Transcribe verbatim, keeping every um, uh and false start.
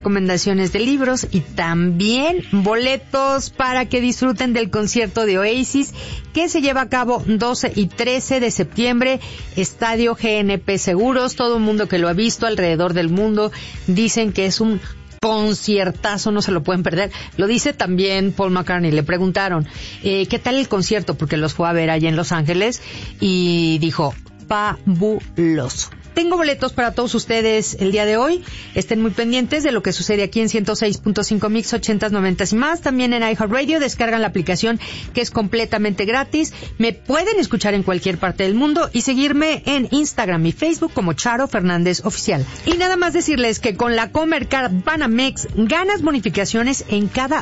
recomendaciones de libros y también boletos para que disfruten del concierto de Oasis que se lleva a cabo doce y trece de septiembre, Estadio G N P Seguros. Todo el mundo que lo ha visto alrededor del mundo dicen que es un conciertazo, no se lo pueden perder. Lo dice también Paul McCartney. Le preguntaron, eh, ¿qué tal el concierto? Porque los fue a ver allá en Los Ángeles y dijo, fabuloso. Tengo boletos para todos ustedes el día de hoy. Estén muy pendientes de lo que sucede aquí en ciento seis punto cinco Mix, ochentas, noventas y más. También en iHeartRadio. Descargan la aplicación que es completamente gratis. Me pueden escuchar en cualquier parte del mundo y seguirme en Instagram y Facebook como Charo Fernández Oficial. Y nada más decirles que con la Comercar Banamex ganas bonificaciones en cada